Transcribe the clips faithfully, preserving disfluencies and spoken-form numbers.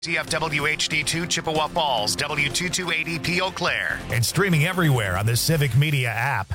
T F W H D two Chippewa Falls, W two two eighty P Eau Claire, and streaming everywhere on the Civic Media app.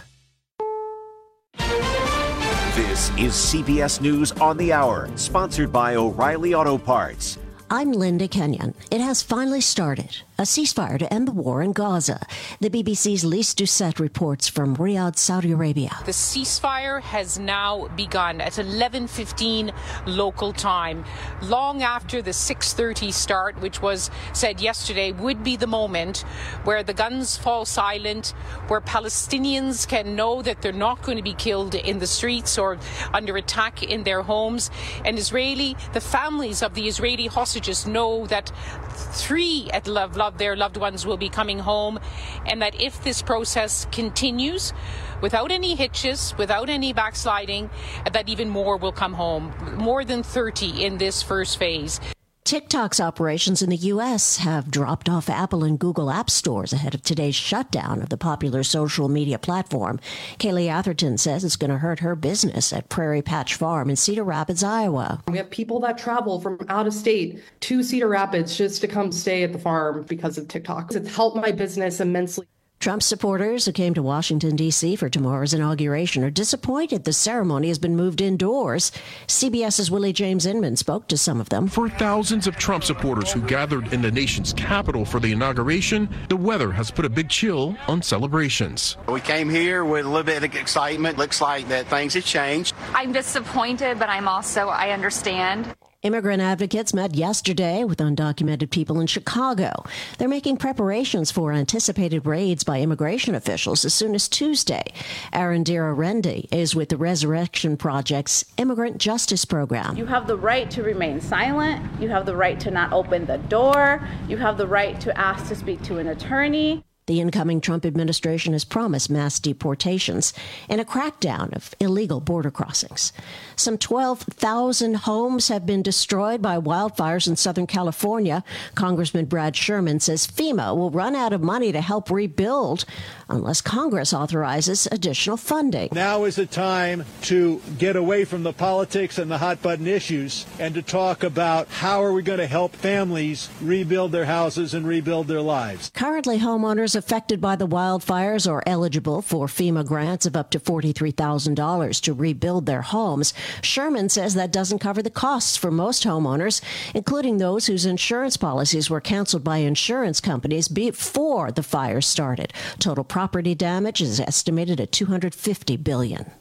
This is C B S News on the Hour, sponsored by O'Reilly Auto Parts. I'm Linda Kenyon. It has finally started. A ceasefire to end the war in Gaza. The B B C's Lise Doucette reports from Riyadh, Saudi Arabia. The ceasefire has now begun at eleven fifteen local time, long after the six thirty start, which was said yesterday would be the moment where the guns fall silent, where Palestinians can know that they're not going to be killed in the streets or under attack in their homes. And Israeli, the families of the Israeli hostages know that three at love, love their loved ones will be coming home, and that if this process continues without any hitches, without any backsliding, that even more will come home, more than thirty in this first phase. TikTok's operations in the U S have dropped off Apple and Google app stores ahead of today's shutdown of the popular social media platform. Kaylee Atherton says it's going to hurt her business at Prairie Patch Farm in Cedar Rapids, Iowa. We have people that travel from out of state to Cedar Rapids just to come stay at the farm because of TikTok. It's helped my business immensely. Trump supporters who came to Washington, D C for tomorrow's inauguration are disappointed the ceremony has been moved indoors. CBS's Willie James Inman spoke to some of them. For thousands of Trump supporters who gathered in the nation's capital for the inauguration, the weather has put a big chill on celebrations. We came here with a little bit of excitement. Looks like that things have changed. I'm disappointed, but I'm also, I understand. Immigrant advocates met yesterday with undocumented people in Chicago. They're making preparations for anticipated raids by immigration officials as soon as Tuesday. Arundhira Rendy is with the Resurrection Project's Immigrant Justice Program. You have the right to remain silent. You have the right to not open the door. You have the right to ask to speak to an attorney. The incoming Trump administration has promised mass deportations and a crackdown of illegal border crossings. Some twelve thousand homes have been destroyed by wildfires in Southern California. Congressman Brad Sherman says FEMA will run out of money to help rebuild unless Congress authorizes additional funding. Now is the time to get away from the politics and the hot button issues and to talk about how are we going to help families rebuild their houses and rebuild their lives. Currently, homeowners affected by the wildfires are eligible for FEMA grants of up to forty-three thousand dollars to rebuild their homes. Sherman says that doesn't cover the costs for most homeowners, including those whose insurance policies were canceled by insurance companies before the fire started. Total property damage is estimated at two hundred fifty billion dollars.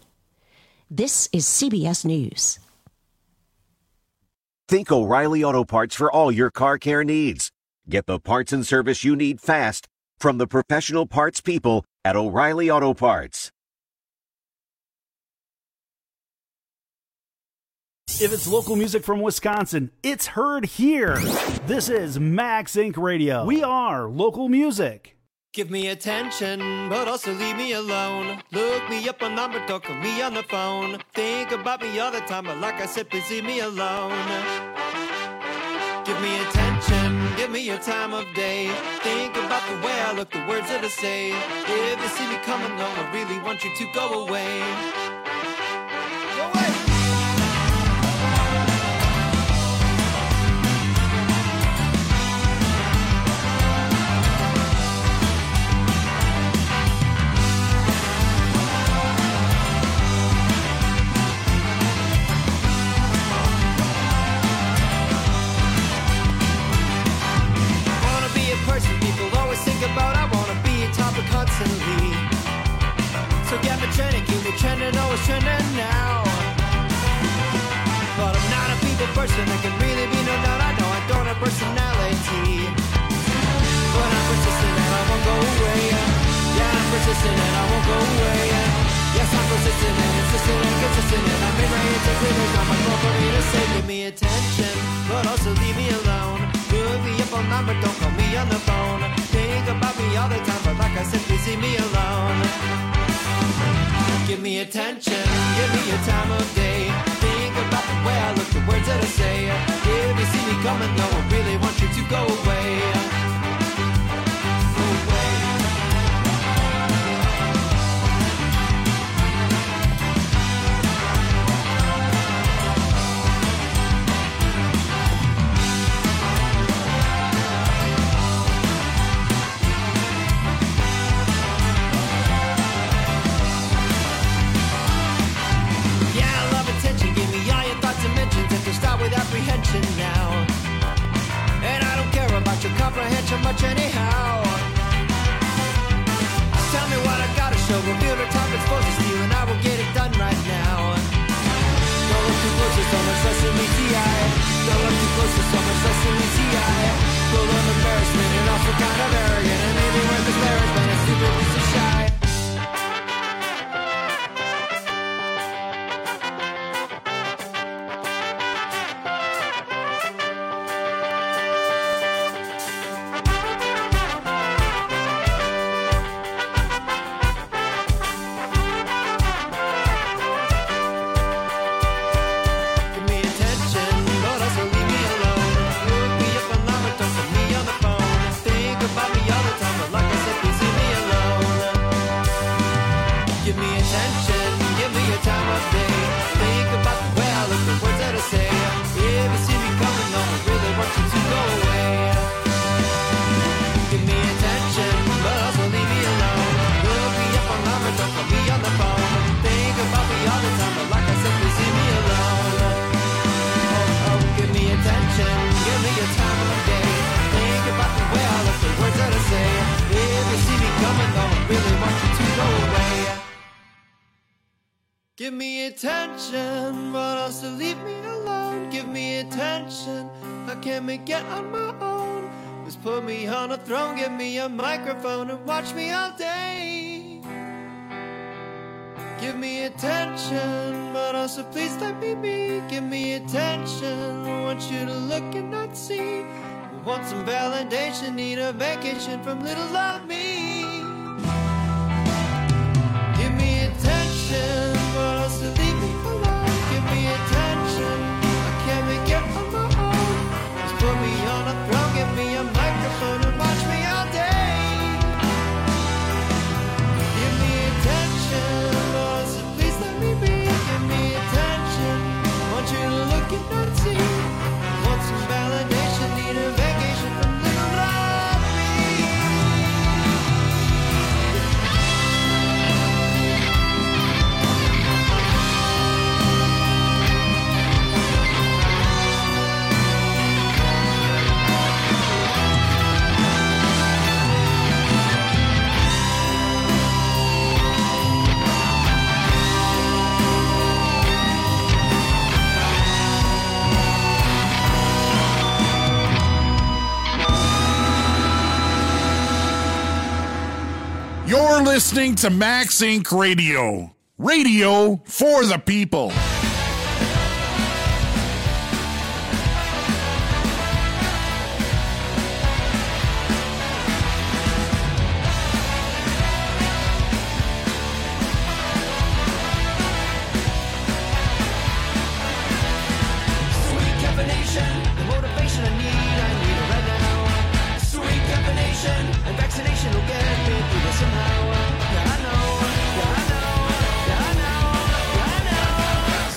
This is C B S News. Think O'Reilly Auto Parts for all your car care needs. Get the parts and service you need fast from the professional parts people at O'Reilly Auto Parts. If it's local music from Wisconsin, it's heard here. This is Max Incorporated. Radio. We are local music. Give me attention, but also leave me alone. Look me up on number, talk to me on the phone. Think about me all the time, but like I said, please leave me alone. Give me attention, give me your time of day. Think about the way I look, the words that I say. If you see me coming, no, I really want you to go away. Go away! About I wanna be a topic constantly. So get me trending, keep me trending, always trending now. But I'm not a people person, there can really be no doubt. I know I don't have personality, but I'm persistent and I won't go away. Yeah, I'm persistent and I won't go away. Yes, I'm persistent and insistent and consistent, and I'm in my integrity. There's not much more for me to say. Give me attention, but also leave me alone. Look me up on number, don't call me on the phone. Think about me all the time, but like I said, please leave me alone. Give me attention, give me your time of day. Think about the way I look, the words that I say. If you see me coming, no, I really want you to go away. Go away. so much less than E T I. Don't look too close to so much less than E T I. Full of embarrassment and also kind of arrogant, and maybe worth his marriage, but a stupid piece of shy. Give me attention, but also leave me alone. Give me attention, I can't make it on my own. Just put me on a throne, give me a microphone and watch me all day. Give me attention, but also please let me be. Give me attention, I want you to look and not see. I want some validation, need a vacation from little old me. Give me attention, but also leave me alone. Give me attention, I can't make it on my own. Just put me on a throne, give me a microphone and watch me all day. Give me attention, but also please let me be. Give me attention, I want you to look and not see. I want some validation, need a vacation from little old me. You're listening to Max Incorporated. Radio. Radio for the people. Sweet caffeination, the motivation I need, I need it right now. Sweet caffeination, and vaccination will get me through this somehow. Yeah, I know, yeah, I know, yeah, I know, yeah, I know.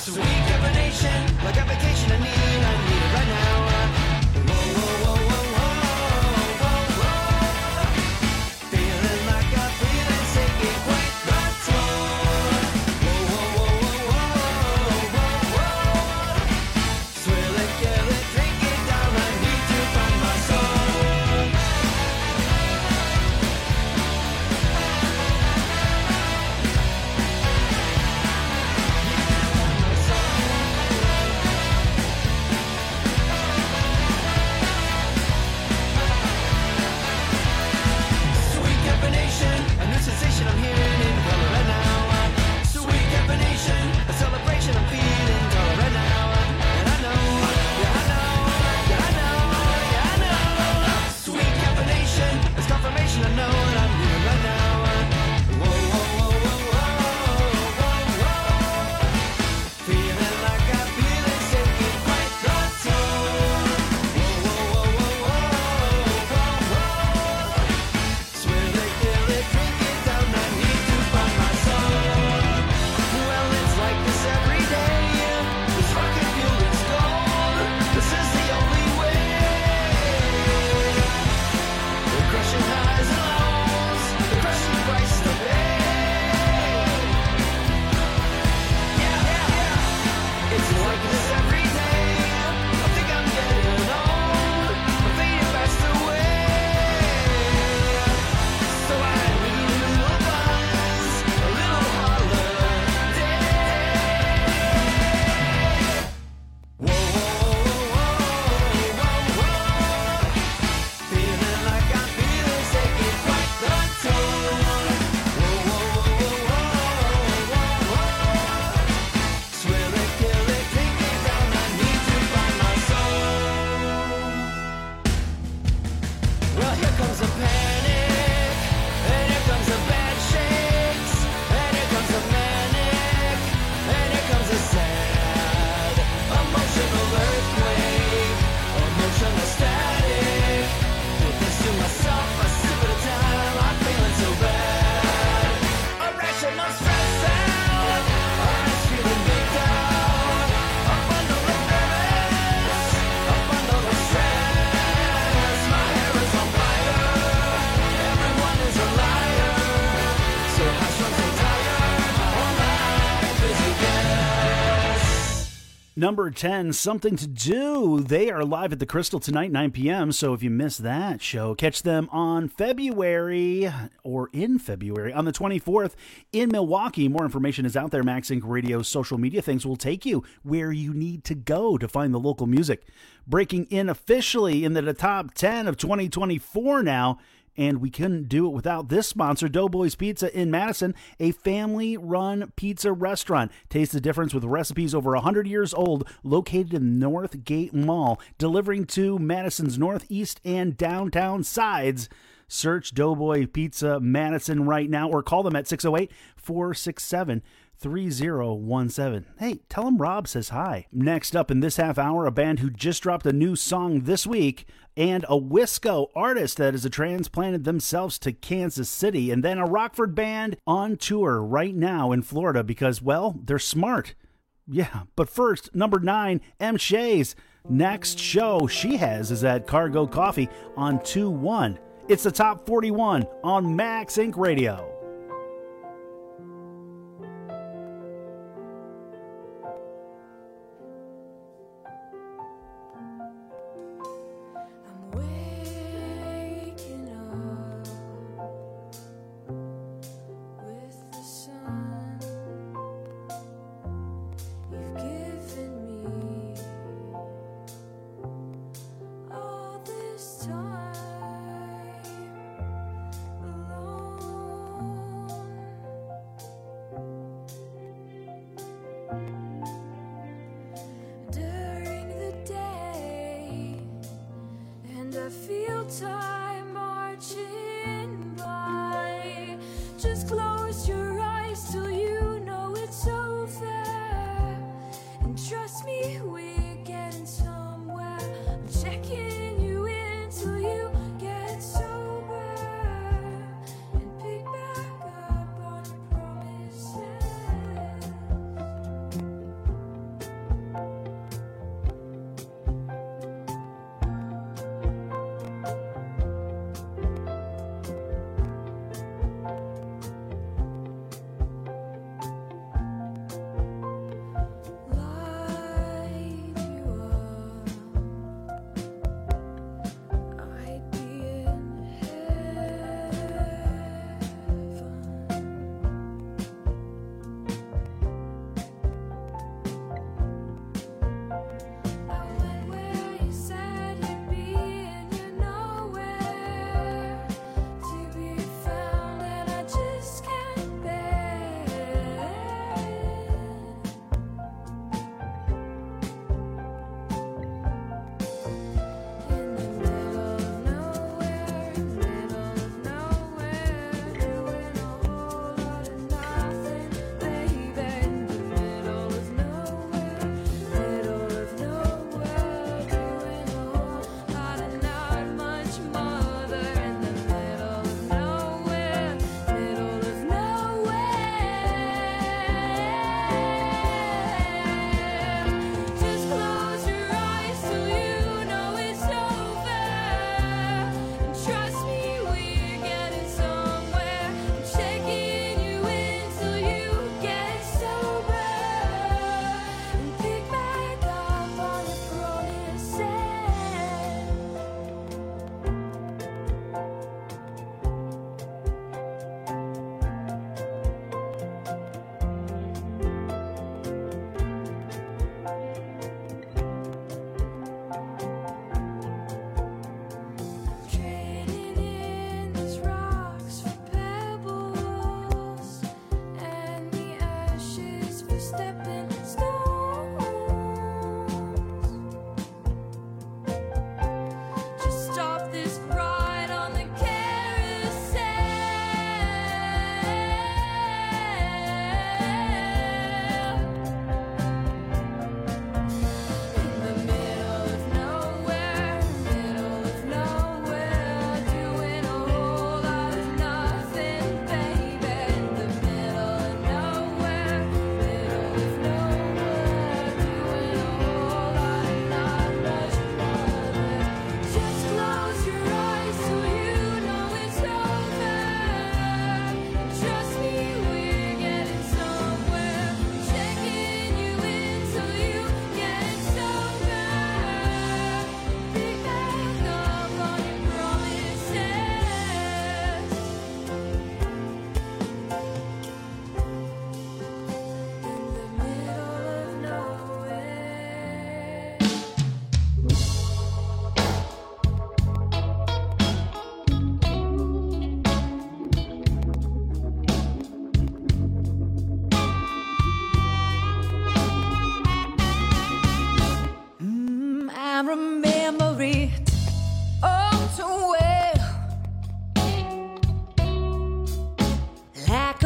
Number ten, Something to Do. They are live at the Crystal tonight, nine p.m., so if you missed that show, catch them on February, or in February, on the twenty-fourth in Milwaukee. More information is out there. Max Inc Radio social media things will take you where you need to go to find the local music. Breaking in officially into the top ten of twenty twenty-four now. And we couldn't do it without this sponsor, Doughboys Pizza in Madison, a family-run pizza restaurant. Taste the difference with recipes over one hundred years old, located in Northgate Mall, delivering to Madison's northeast and downtown sides. Search Doughboy Pizza Madison right now or call them at six oh eight, four six seven, three oh one seven. Hey, tell them Rob says hi. Next up in this half hour, a band who just dropped a new song this week, and a Wisco artist that has transplanted themselves to Kansas City, and then a Rockford band on tour right now in Florida because, well, they're smart. Yeah, but first, number nine, M. Shays. Next show she has is at Cargo Coffee on two one. It's the Top forty-one on Max Inc Radio.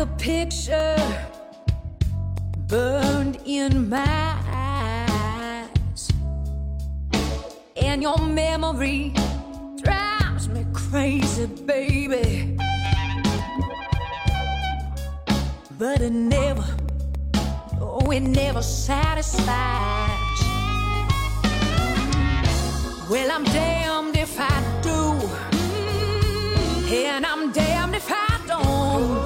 a picture burned in my eyes, and your memory drives me crazy, baby. But it never, oh, it never satisfies. Well, I'm damned if I do, and I'm damned if I don't.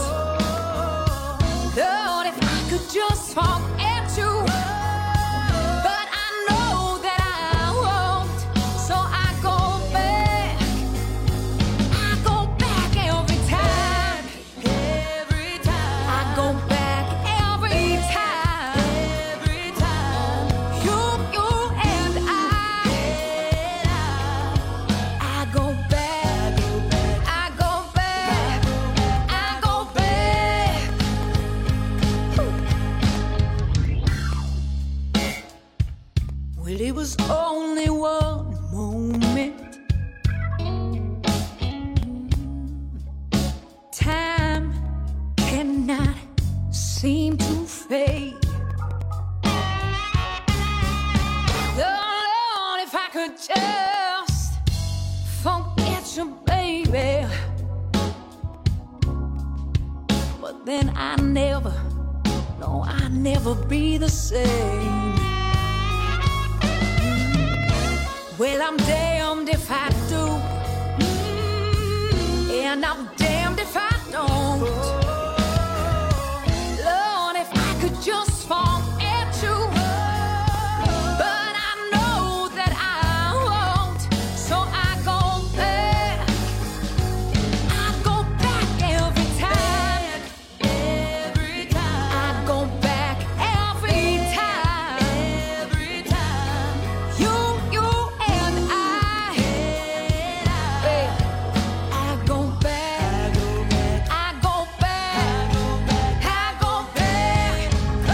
Lord, if I could just forget you, but I know that I won't. So I go back, I go back every time, every time. I go back every time, every time. You, you and I, I go back, I go back, I go back. Well, it was only one moment. Time cannot seem to fade. Oh, Lord, if I could just forget you, baby. But then I never, no, I'll never be the same. Well, I'm damned if I do, and I'm damned if I don't. Lord, if I could just forget you, but I know that I won't. So I go back, I go back every time, every time. I go back every time, every time. You, you and I, hey, I go back, I go back, I go back.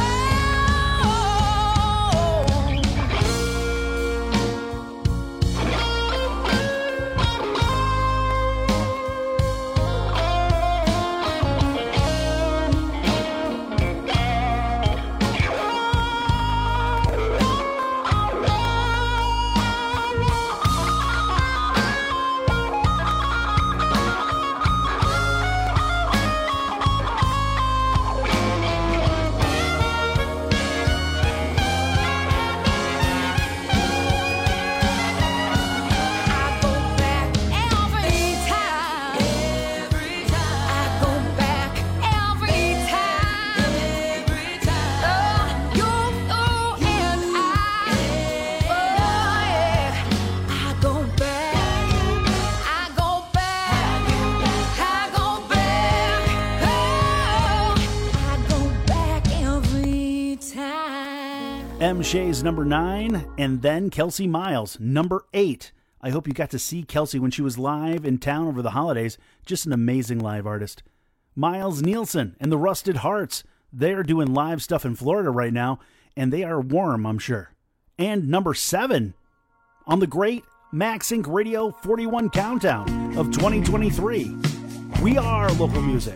M. Shay's number nine, and then Kelsey Miles, number eight. I hope you got to see Kelsey when she was live in town over the holidays. Just an amazing live artist. Miles Nielsen and the Rusted Hearts. They're doing live stuff in Florida right now, and they are warm, I'm sure. And number seven on the great MaxInc Radio forty-one Countdown of twenty twenty-three. We Are Local Music.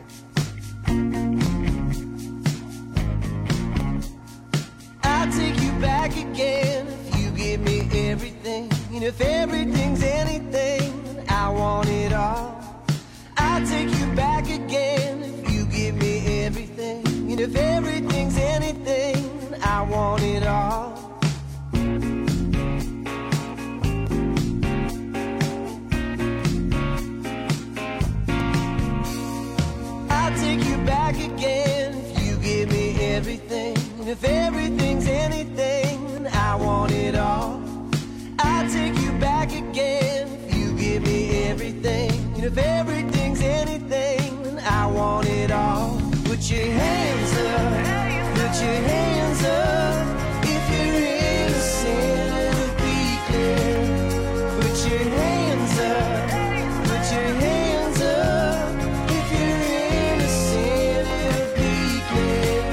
I'll take you back again if you give me everything. And if everything's anything, I want it all. I'll take you back again if you give me everything. And if everything's anything, I want it all. I'll take you back again if you give me everything. And if everything's anything, I want it all. I'll take you back again if you give me everything. And if everything's anything, I want it all. Put your hands up, put your hands up. If you're innocent, it'll be clear. Put your hands up, put your hands up. If you're innocent, it'll be clear.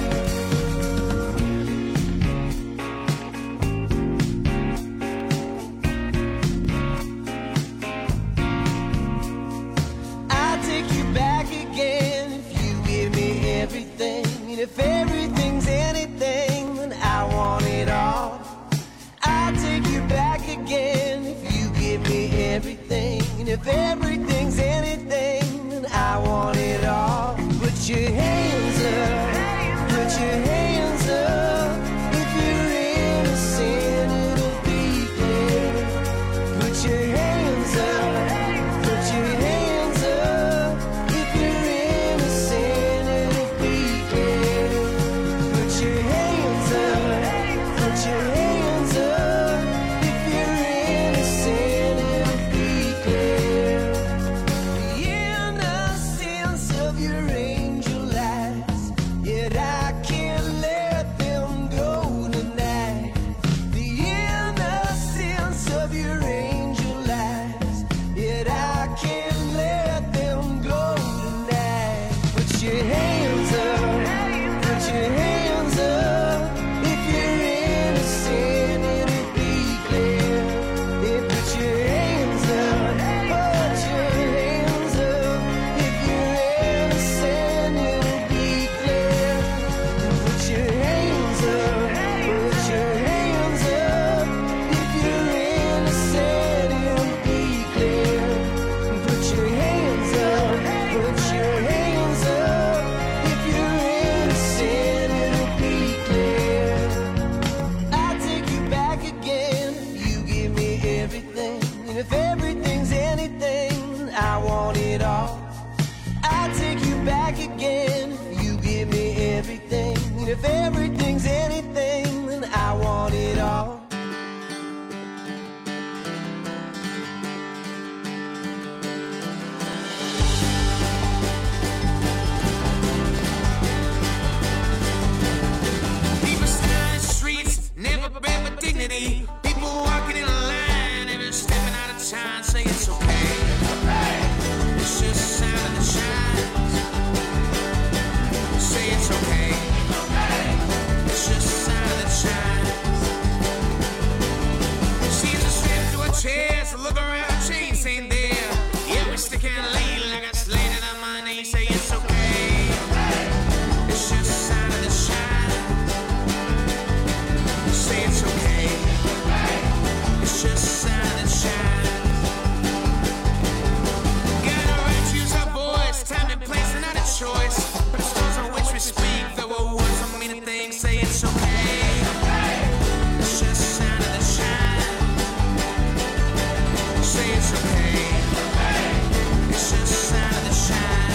anything, and if everything's anything, then I want it all. Put your hands up, put your hands up. If you're innocent, it'll be clear. Put your hands up, put your hands up. If you're innocent, it'll be clear. Put your hands up, put your hands up. If you're innocent, it'll be clear. The innocence of your angel eyes, yet I can't let them go tonight. The innocence of your angel eyes, yet I can't let them go tonight. Put your hands up, put your hands up. If you're innocent, it'll be clear. Yeah, put your hands up, put your hands up. If you're innocent, it'll be clear. Put your hands up, put your hands up. If you're innocent, it'll be clear. Put your hands up, put your hands up. If you're innocent, it'll be clear. I take you back again, you give me everything. And if everything's anything, I want it all. I take you back again, you give me everything. And if everything's anything, then I want it all. People stand in the streets, never been with dignity. People walking in a line, never stepping out of time, say it's okay. It's just a sign of the shines. Say it's okay. It's just a sign of the shines. Seems to slip through a chair, so look around, the chains ain't there. Yeah, we stick and lean like a slate and on my knee, say it's okay. It's just a sign of the shines. Say it's okay. It's just a sign of the shines. Got a right to use our voice, time and place, and not a choice. But the stones on which we speak, though our words don't mean a thing, say it's okay. It's just a sign of the shine. Say it's okay. It's just a sign of the shine.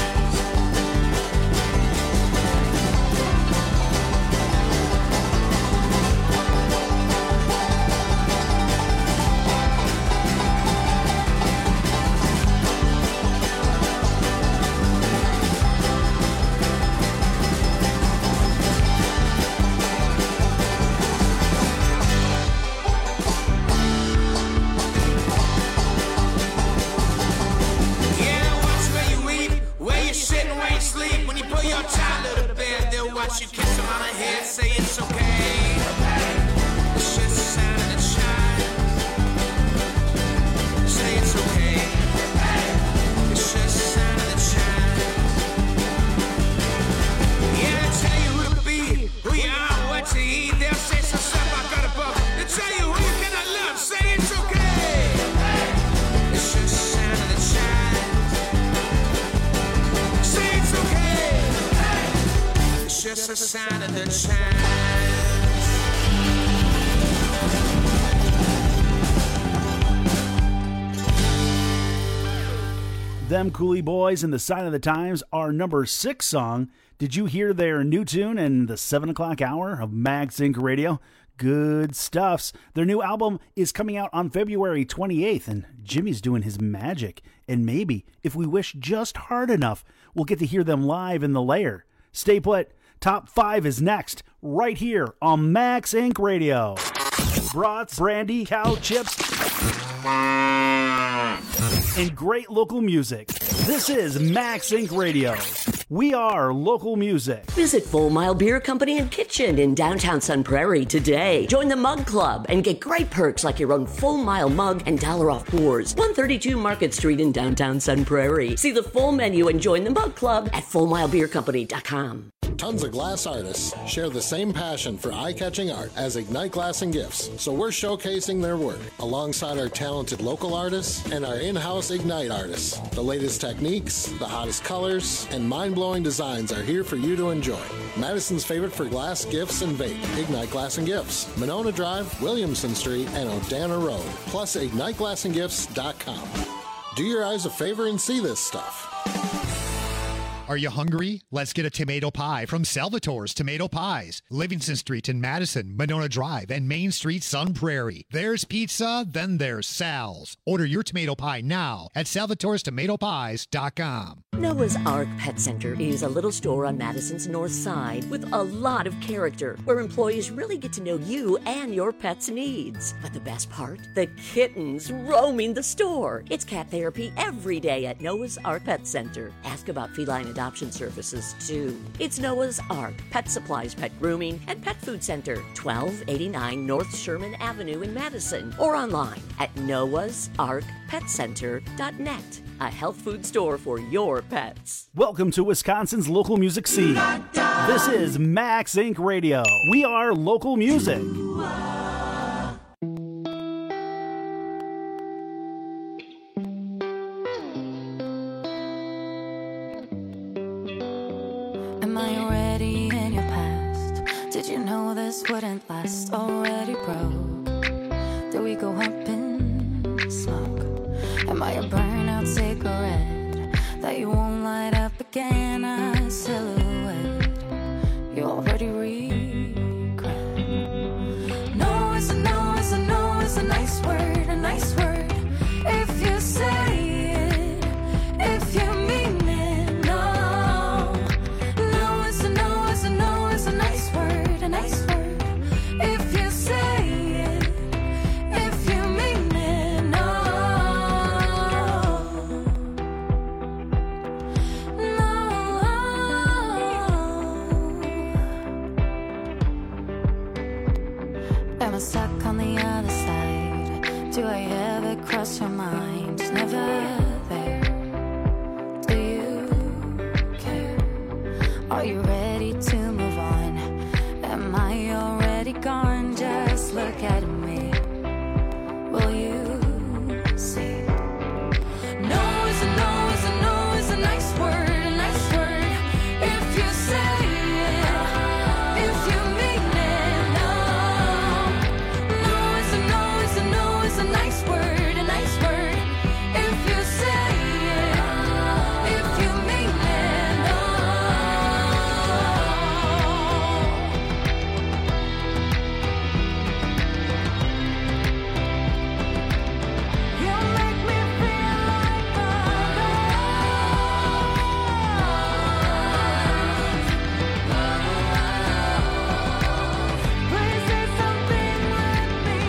Yeah, watch where you eat, where you sit and where you sleep. When you put your child to bed, they'll watch you kiss them on the head, say it's okay. It's just a sign of the shine. Say it's okay. It's just a sign of the shine. Yeah, they tell you who to be, who you are, what to eat. They'll say some stuff I got above. They tell you who you cannot love, say it's okay. It's just a sign of the shine. Say it's okay. It's just a sign of the shine. Them Cooley Boys and the Sign of the Times, our number six song. Did you hear their new tune in the seven o'clock hour of MagSync Radio? Good stuffs. Their new album is coming out on February twenty-eighth, and Jimmy's doing his magic. And maybe, if we wish just hard enough, we'll get to hear them live in the Lair. Stay put. Top five is next, right here on MagSync Radio. Brats, brandy, cow chips, and great local music. This is MagSync Radio. We are local music. Visit Full Mile Beer Company and Kitchen in downtown Sun Prairie today. Join the Mug Club and get great perks like your own Full Mile mug and dollar off pours. one thirty-two Market Street in downtown Sun Prairie. See the full menu and join the Mug Club at full mile beer company dot com. Tons of glass artists share the same passion for eye-catching art as Ignite Glass and Gifts, so we're showcasing their work alongside our talented local artists and our in-house Ignite artists. The latest techniques, the hottest colors, and mind-blowing designs are here for you to enjoy. Madison's favorite for glass, gifts, and vape, Ignite Glass and Gifts. Monona Drive, Williamson Street, and Odana Road. Plus, ignite glass and gifts dot com. Do your eyes a favor and see this stuff. Are you hungry? Let's get a tomato pie from Salvatore's Tomato Pies. Livingston Street in Madison, Monona Drive, and Main Street, Sun Prairie. There's pizza, then there's Sal's. Order your tomato pie now at salvatores tomato pies dot com. Noah's Ark Pet Center is a little store on Madison's north side with a lot of character, where employees really get to know you and your pet's needs. But the best part? The kittens roaming the store. It's cat therapy every day at Noah's Ark Pet Center. Ask about feline adoption services, too. It's Noah's Ark, pet supplies, pet grooming, and pet food center, twelve eighty-nine North Sherman Avenue in Madison, or online at noahs ark pet center dot net. A health food store for your pets. Welcome to Wisconsin's local music scene. This is Max Inc Radio. We are local music. Am I already in your past? Did you know this wouldn't last? Already broke? Did we go up in smoke? Am I a burnout cigarette that you won't light up again? A silhouette you already regret. No is a no is a no is a nice word, a nice word. If you say it, if you mean it, no. No is a no is a no is a nice word, a nice word. If you say it, if you mean it, no. Am I stuck on the other side? Do I ever cross your mind? Never there. Do you care? Are you ready to move on? Am I already gone? Just look at me. Will you see? No is a no is a no is a nice word, a nice word. If you say it, if you mean it, no. No is a no is a no is a nice word, a nice word. If you say it, if you mean it, no. You make me feel like a Please say something with me,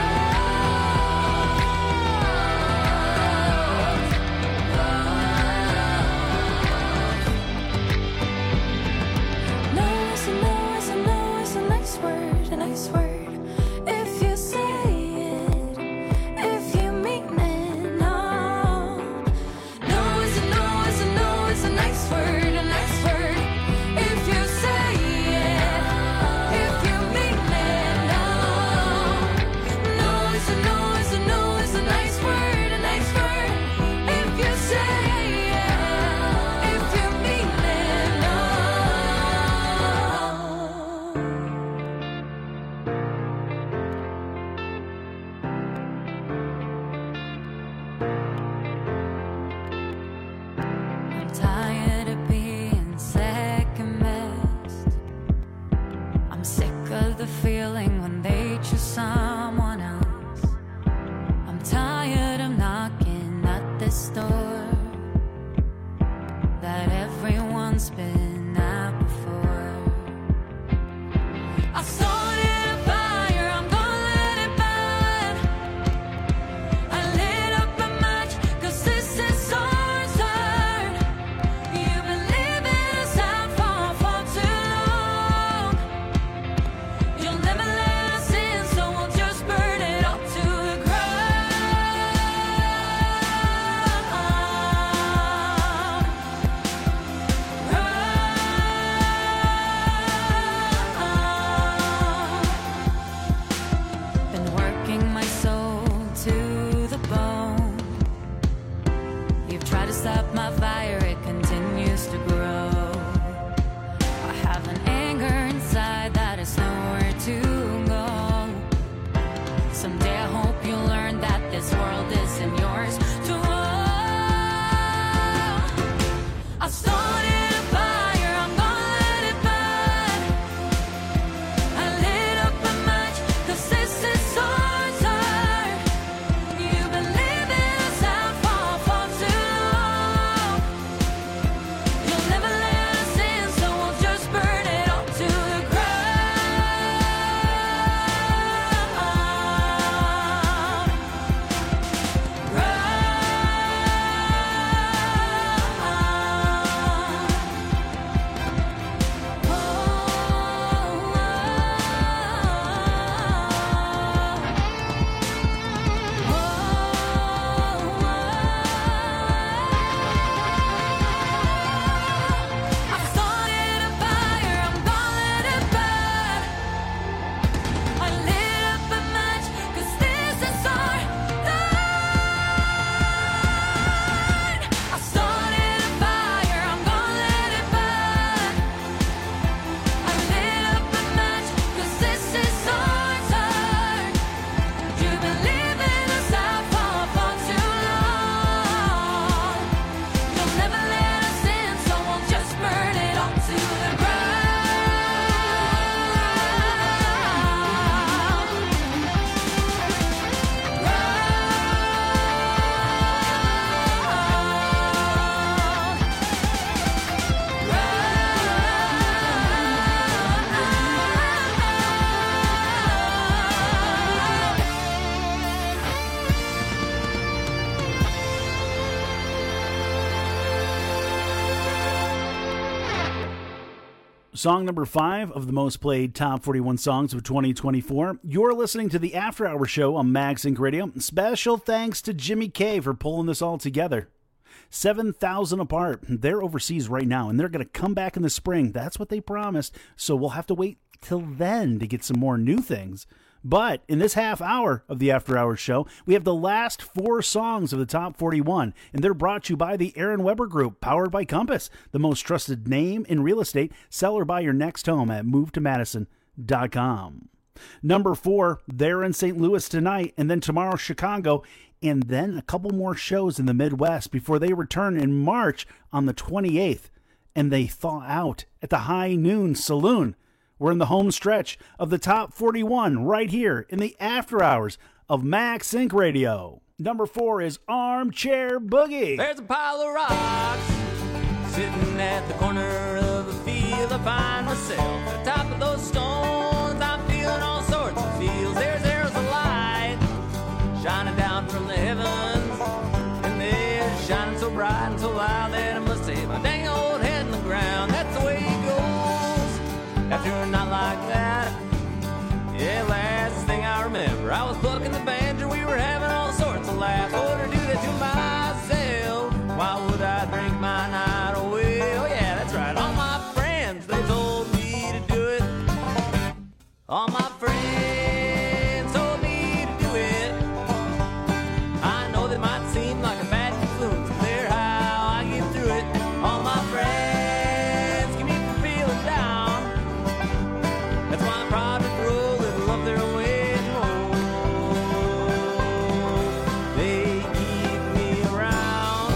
no is a no is a no is a nice word, a nice word. If you say it, if you mean it, no. No is a no is a no is a nice word, a nice word. If you say it, if you mean it, no. No is a no is a no is a nice word, a nice word. If you say it, if you mean it, no. I'm tired of being second best. I'm sick of the feeling when they choose someone else. I'm tired of knocking at this door that everyone's been at before. I started a fire, I'm gonna let it burn. I lit up a match, 'cause this is our turn. You've been leaving us out for far too long. You'll never let us in, so we'll just burn it all to the ground. try to stop my fire, it continues to grow. I have an anger inside that is nowhere to go. Someday I hope you learn that this world isn't yours to own. I started a fire, I'm gonna let it burn. I lit up a match, 'cause this is so hard. You've been living us out for far too long. You'll never let us in, so we'll just burn it all to the Song number five of the most played Top forty-one songs of twenty twenty-four. You're listening to the After Hour Show on MagSync Radio. Special thanks to Jimmy K for pulling this all together. seven thousand apart. They're overseas right now, and they're going to come back in the spring. That's what they promised, so we'll have to wait till then to get some more new things. But in this half hour of the After Hours Show, we have the last four songs of the Top forty-one, and they're brought to you by the Aaron Weber Group, powered by Compass, the most trusted name in real estate. Sell or buy your next home at move to madison dot com. Number four, they're in Saint Louis tonight, and then tomorrow Chicago, and then a couple more shows in the Midwest before they return in March on the twenty-eighth, and they thaw out at the High Noon Saloon. We're in the home stretch of the Top forty-one right here in the After Hours of MagSync Radio. Number four is Armchair Boogie. There's a pile of rocks sitting at the corner of a field. I find myself at the top of those stones. I'm feeling all sorts of feels. There's there's a light shining down from the heavens, and they're shining so bright and so loud that I must say my dang old head in the ground. That's the way it goes after a night like that. Yeah, last thing I remember, I was plucking the banjo. We were having all sorts of laughs. Oh, to do that to myself, why would I drink my night away? Oh yeah, that's right, all my friends, they told me to do it. All my friends told me to do it. I know that might seem like a bad influence, but they're how I get through it. All my friends keep me from feeling down. That's why I'm proud to throw a little of their weight home. They keep me around.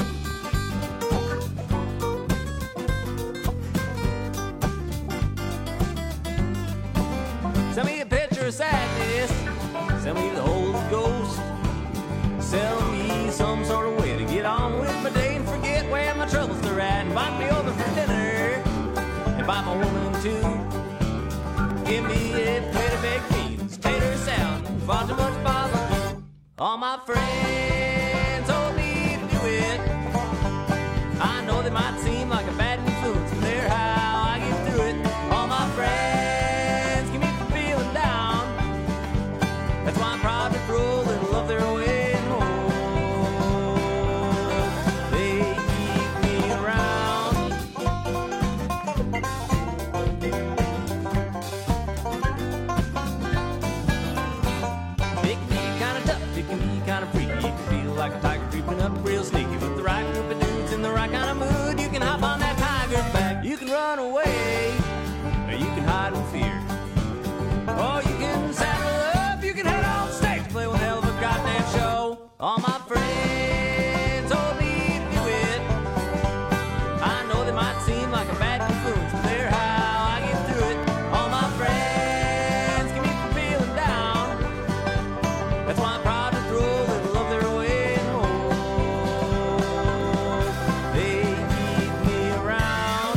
Send me a picture of sadness. Send me the Holy Ghost. Sell me some sort of way to get on with my day and forget where my troubles are at. Invite me over for dinner. Invite my woman too. Give me a plate of baked beans, tater salad, and far too much barbecue. All my friends told me to do it. I know they might seem like a bad influence, but they're how I get through it. All my friends keep me from feeling down. That's why I'm proud to throw a little of their way home. They keep me around. It can be kind of tough, it can be kind of freaky. It can feel the right kind of mood, you can hop on that tiger's back. You can run away, or you can hide in fear. Oh, you can saddle up, you can head on stage, play one hell of a goddamn show. All my friends told me to do it. I know they might seem like a bad influence, but they're how I get through it. All my friends keep me from feeling down. That's why I'm proud to throw a little of their way home. They keep me around.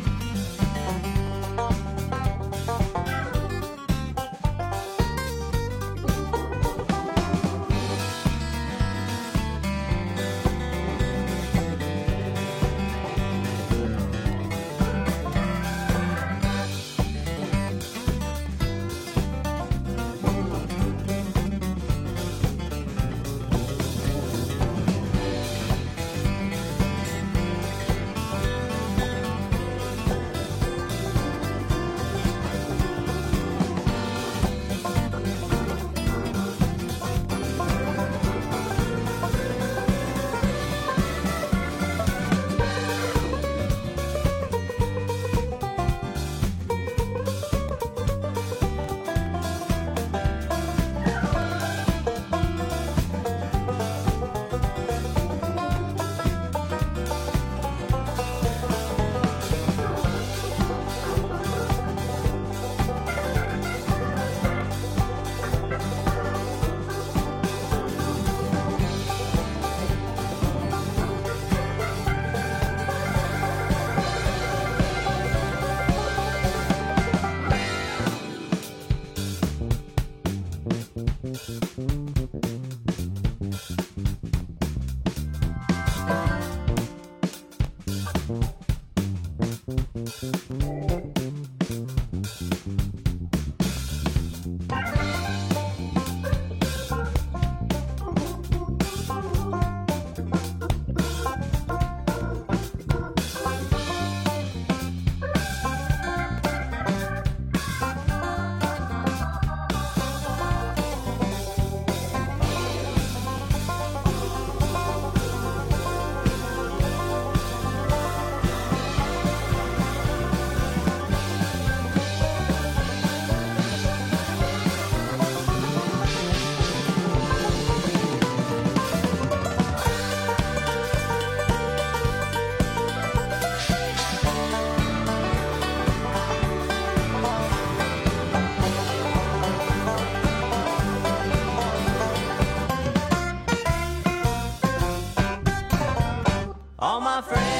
All my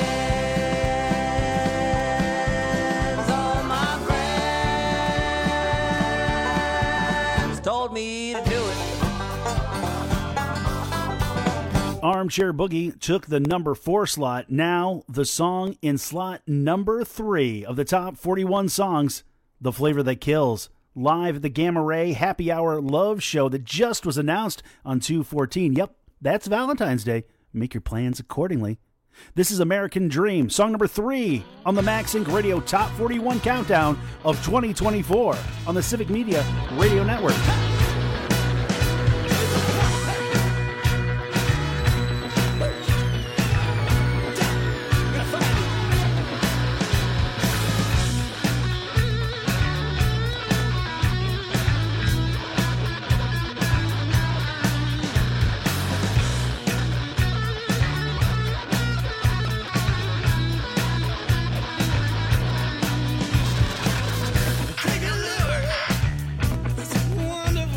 friends, all my friends told me to do it. Armchair Boogie took the number four slot. Now the song in slot number three of the top forty-one songs, The Flavor That Kills, live at the Gamma Ray Happy Hour Love Show that just was announced on two fourteen. Yep, that's Valentine's Day. Make your plans accordingly. This is American Dream, song number three on the Max Inc Radio Top forty-one Countdown of twenty twenty-four on the Civic Media Radio Network. Take a look. This wonderful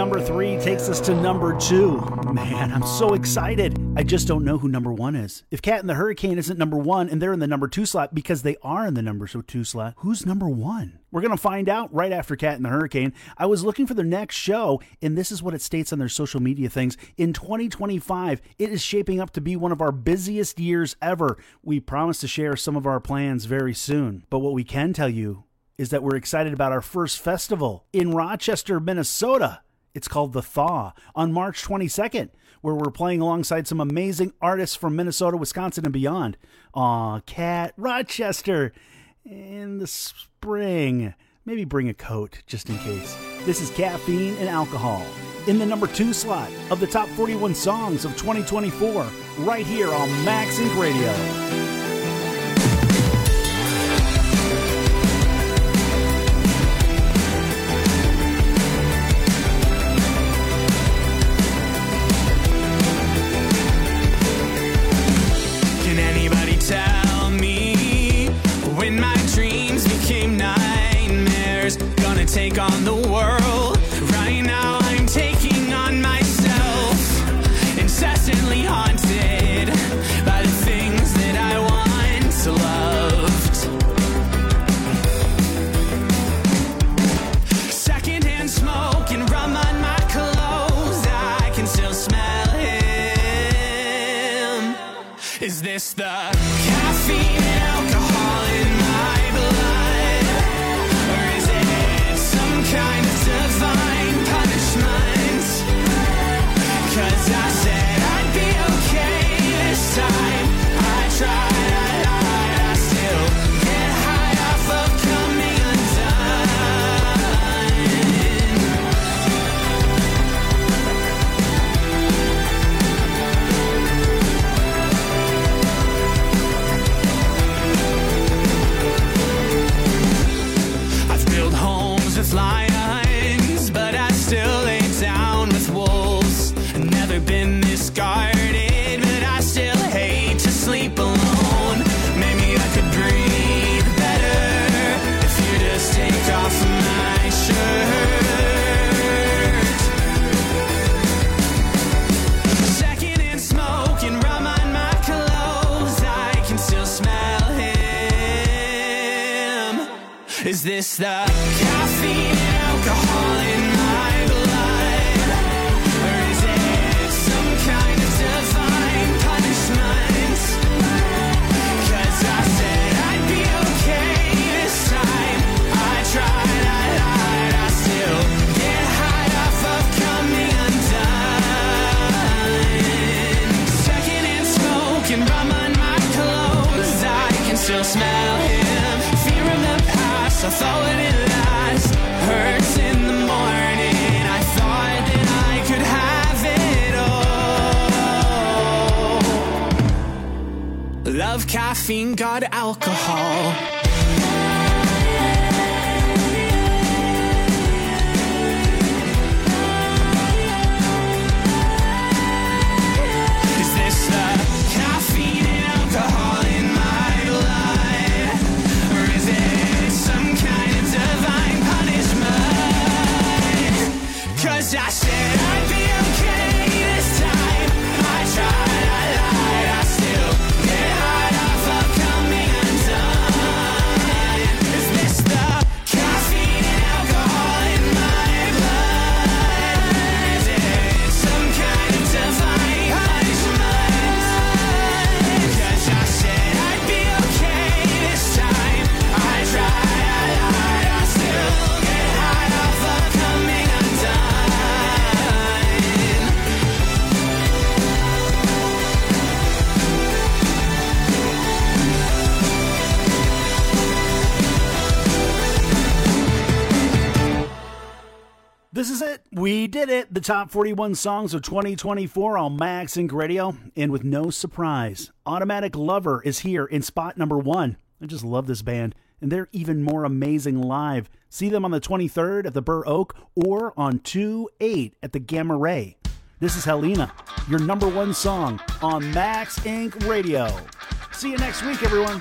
number three takes us to number two. Man, I'm so excited. I just don't know who number one is. If Cat and the Hurricane isn't number one and they're in the number two slot because they are in the number two slot, who's number one? We're going to find out right after Cat and the Hurricane. I was looking for their next show, and this is what it states on their social media things. In twenty twenty-five, it is shaping up to be one of our busiest years ever. We promise to share some of our plans very soon. But what we can tell you is that we're excited about our first festival in Rochester, Minnesota. It's called The Thaw on March twenty-second, where we're playing alongside some amazing artists from Minnesota, Wisconsin, and beyond. Aw, Cat, Rochester, in the spring. Maybe bring a coat, just in case. This is Caffeine and Alcohol in the number two slot of the top forty-one songs of twenty twenty-four, right here on Max Inc Radio. Tell me when my dreams became nightmares. Gonna take on the world. Right now I'm taking on myself. Incessantly haunted by the things that I once loved. Secondhand smoke and rum on my clothes. I can still smell him. Is this the caffeine and alcohol in my blood? Or is it some kind of divine punishment? 'Cause I said I'd be okay this time. I tried, I lied, I still get high off of coming with lions, but I still lay down with wolves. I've never been this guarded, but I still hate to sleep alone. Maybe I could breathe better if you just take off my shirt. Secondhand smoke and rum on my clothes. I can still smell him. Is this the caffeine and alcohol in my blood? Or is it some kind of divine punishment? 'Cause I said I'd be okay this time. I tried, I lied, I still get high off of coming undone. Secondhand smoke and rum on my clothes. I can still smell him. Fear of the past, I thought it last. Hurts in the morning. I thought that I could have it all. Love, caffeine, God, alcohol. Is this the caffeine and alcohol in my blood? Or is it some kind of divine punishment? 'Cause I said I'd be okay this time. I tried, I lied, I still get high off of coming undone. Is this the caffeine and alcohol in my blood? Is it some kind of divine punishment? 'Cause I said I'd be okay this time. I tried, I lied, I still get high off of coming undone. This is it. We did it. The top forty-one songs of twenty twenty-four on Max Inc Radio. And with no surprise, Automatic Lover is here in spot number one. I just love this band. And they're even more amazing live. See them on the twenty-third at the Burr Oak or on two eight at the Gamma Ray. This is Helena, your number one song on Max Inc Radio. See you next week, everyone.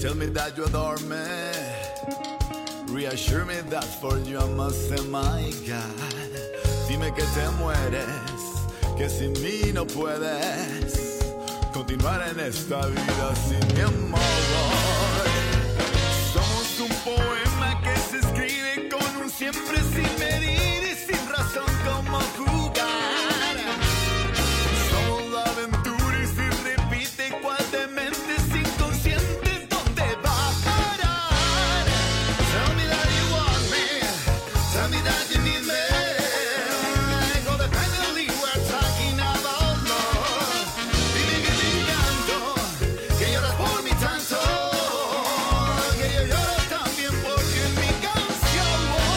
Tell me that you adore me. Reassure me that for you I must say my God. Dime que te mueres, que sin mí no puedes continuar en esta vida sin mi amor. Somos un poema que se escribe con un siempre sin medir y sin razón como jugar. Somos la aventura y si repite cual de mentes inconscientes ¿dónde va a parar? Tell me that you want me, tell me that you need me. Codependently we're talking about love. Dime que te encanto, que lloras por mí tanto, que yo lloro también porque en mi canción.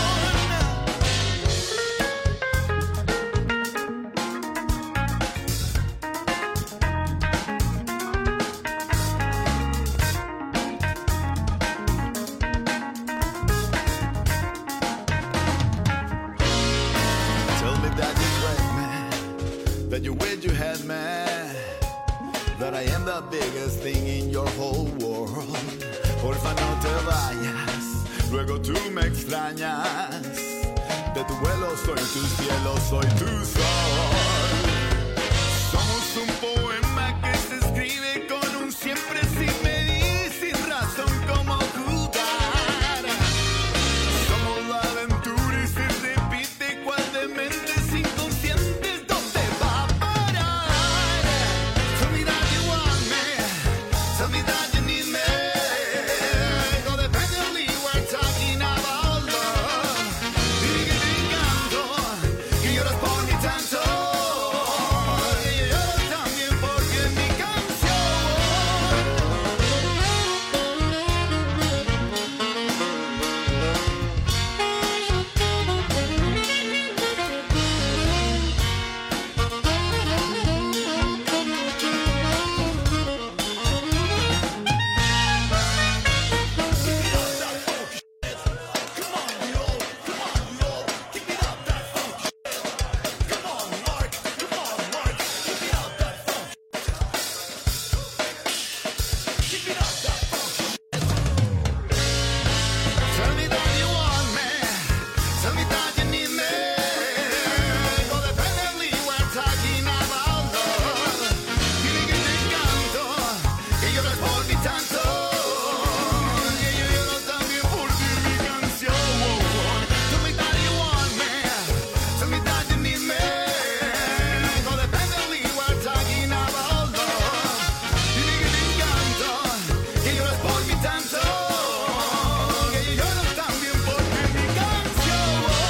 Tell me that you break me, that you wish you had me, that I am the biggest thing in your whole world. Porfa no te vayas, luego tú me extrañas. De tu vuelo soy tu cielo, soy tu sol. Somos un poema que se escribe con un siempre sin medir, sin razón como jugar. Somos la aventura y se repite cual de mentes inconscientes ¿dónde va a parar? Tell me that you want me, tell me that you need me. Codependently we're talking about love. Dime que te encanto, que lloras por mí tanto, que yo lloro también porque en mi canción. Tell me that you want me, tell me that you need me. Codependently we're talking about love. Dime que te encanto, que lloras por mí tanto, que yo lloro también por ti en mi canción. Tell me that you want me, tell me that you need me. Codependently we're talking about love. Dime que te encanto, que lloras por mí tanto, que yo lloro también por ti en mi canción.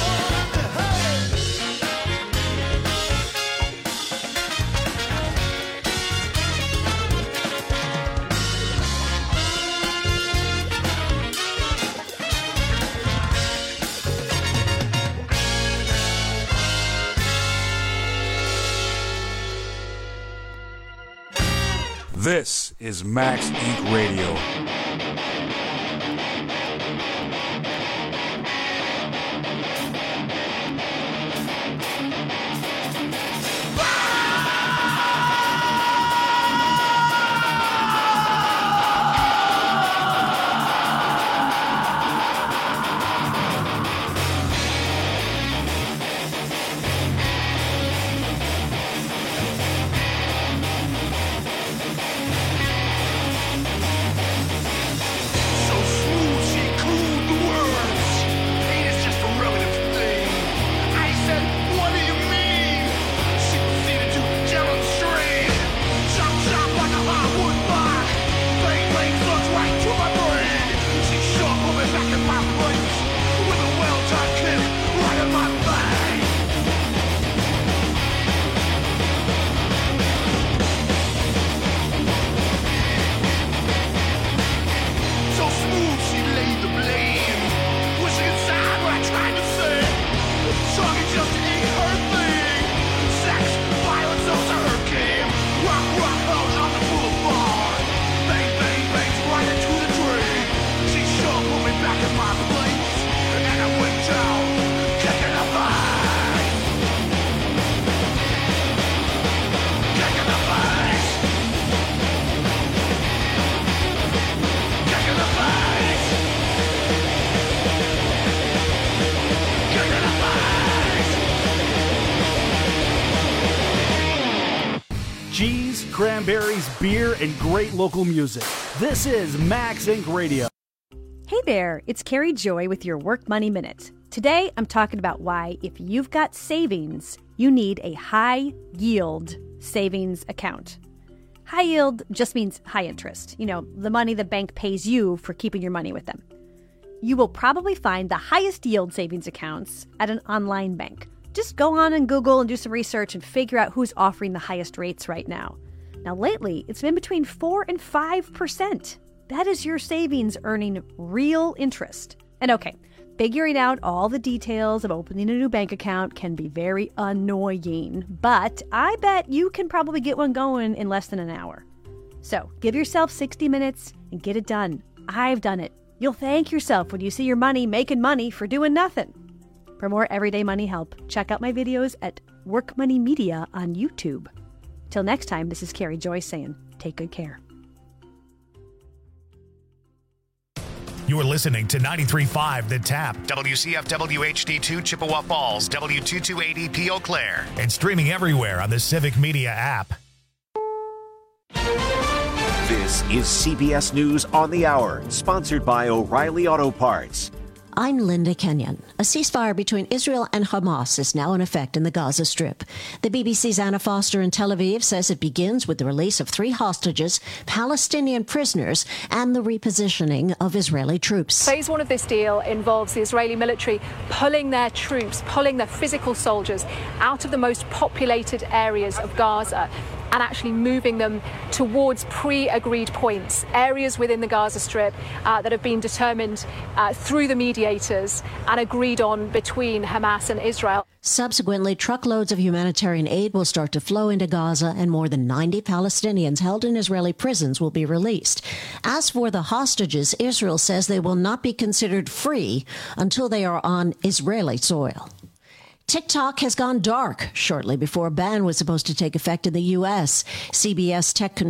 This is Max Incorporated. Radio. cranberries, beer, and great local music. This is Max Incorporated. Radio. Hey there, it's Carrie Joy with your Work Money Minute. Today, I'm talking about why, if you've got savings, you need a high-yield savings account. High yield just means high interest. You know, the money the bank pays you for keeping your money with them. You will probably find the highest yield savings accounts at an online bank. Just go on and Google and do some research and figure out who's offering the highest rates right now. Now, lately, it's been between four and five percent. That is your savings earning real interest. And okay, figuring out all the details of opening a new bank account can be very annoying, but I bet you can probably get one going in less than an hour. So give yourself sixty minutes and get it done. I've done it. You'll thank yourself when you see your money making money for doing nothing. For more everyday money help, check out my videos at Work Money Media on YouTube. Till next time, this is Carrie Joy saying, take good care. You are listening to ninety-three point five The Tap, W C F W H D two Chippewa Falls, W two two eight E P Eau Claire, and streaming everywhere on the Civic Media app. This is C B S News on the Hour, sponsored by O'Reilly Auto Parts. I'm Linda Kenyon. A ceasefire between Israel and Hamas is now in effect in the Gaza Strip. The B B C's Anna Foster in Tel Aviv says it begins with the release of three hostages, Palestinian prisoners, and the repositioning of Israeli troops. Phase one of this deal involves the Israeli military pulling their troops, pulling their physical soldiers out of the most populated areas of Gaza and actually moving them towards pre-agreed points, areas within the Gaza Strip uh, that have been determined uh, through the mediators and agreed on between Hamas and Israel. Subsequently, truckloads of humanitarian aid will start to flow into Gaza, and more than ninety Palestinians held in Israeli prisons will be released. As for the hostages, Israel says they will not be considered free until they are on Israeli soil. TikTok has gone dark shortly before a ban was supposed to take effect in the U S. C B S tech